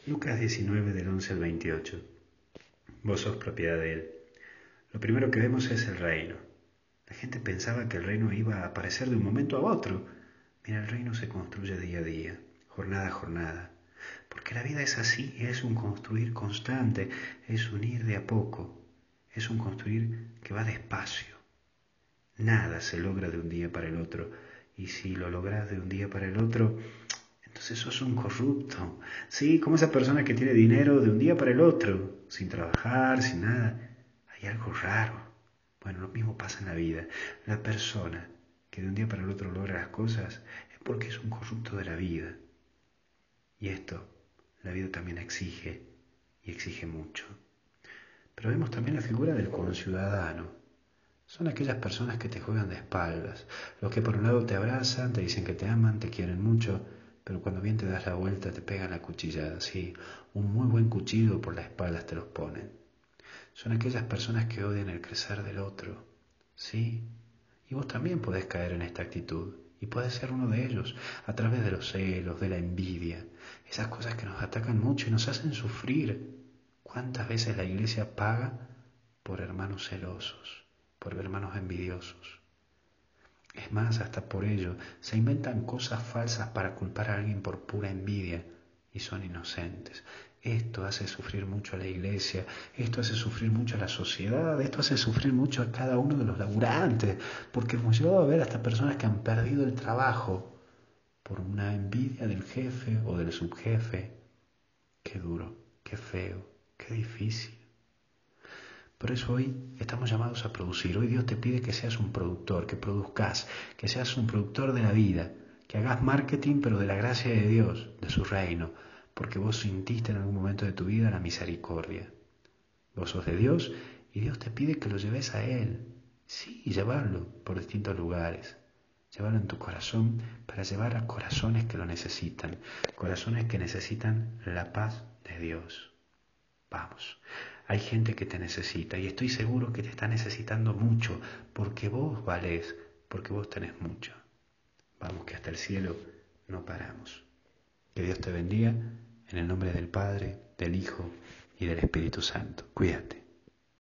Lucas 19 del 11 al 28. Vos sos propiedad de Él. Lo primero que vemos es el reino. La gente pensaba que el reino iba a aparecer de un momento a otro. Mira, el reino se construye día a día, jornada a jornada. Porque la vida es así, es un construir constante, es un ir de a poco, es un construir que va despacio. Nada se logra de un día para el otro. Y si lo logras de un día para el otro, entonces sos un corrupto. Sí, como esa persona que tiene dinero de un día para el otro, sin trabajar, sin nada. Hay algo raro. Bueno, lo mismo pasa en la vida. La persona que de un día para el otro logra las cosas es porque es un corrupto de la vida. Y esto, la vida también exige, y exige mucho. Pero vemos también la figura del conciudadano. Son aquellas personas que te juegan de espaldas, los que por un lado te abrazan, te dicen que te aman, te quieren mucho, pero cuando bien te das la vuelta te pegan la cuchillada, sí, un muy buen cuchillo por las espaldas te los ponen. Son aquellas personas que odian el crecer del otro, sí, y vos también podés caer en esta actitud, y podés ser uno de ellos, a través de los celos, de la envidia, esas cosas que nos atacan mucho y nos hacen sufrir. ¿Cuántas veces la iglesia paga por hermanos celosos, por hermanos envidiosos? Es más, hasta por ello, se inventan cosas falsas para culpar a alguien por pura envidia y son inocentes. Esto hace sufrir mucho a la iglesia, esto hace sufrir mucho a la sociedad, esto hace sufrir mucho a cada uno de los laburantes, porque hemos llegado a ver hasta personas que han perdido el trabajo por una envidia del jefe o del subjefe. Qué duro, qué feo, qué difícil. Por eso hoy estamos llamados a producir. Hoy Dios te pide que seas un productor, que produzcas, que seas un productor de la vida, que hagas marketing pero de la gracia de Dios, de su reino, porque vos sintiste en algún momento de tu vida la misericordia. Vos sos de Dios y Dios te pide que lo lleves a Él. Sí, llevarlo por distintos lugares. Llevarlo en tu corazón para llevar a corazones que lo necesitan, corazones que necesitan la paz de Dios. Vamos, hay gente que te necesita y estoy seguro que te está necesitando mucho porque vos valés, porque vos tenés mucho. Vamos, que hasta el cielo no paramos. Que Dios te bendiga en el nombre del Padre, del Hijo y del Espíritu Santo. Cuídate.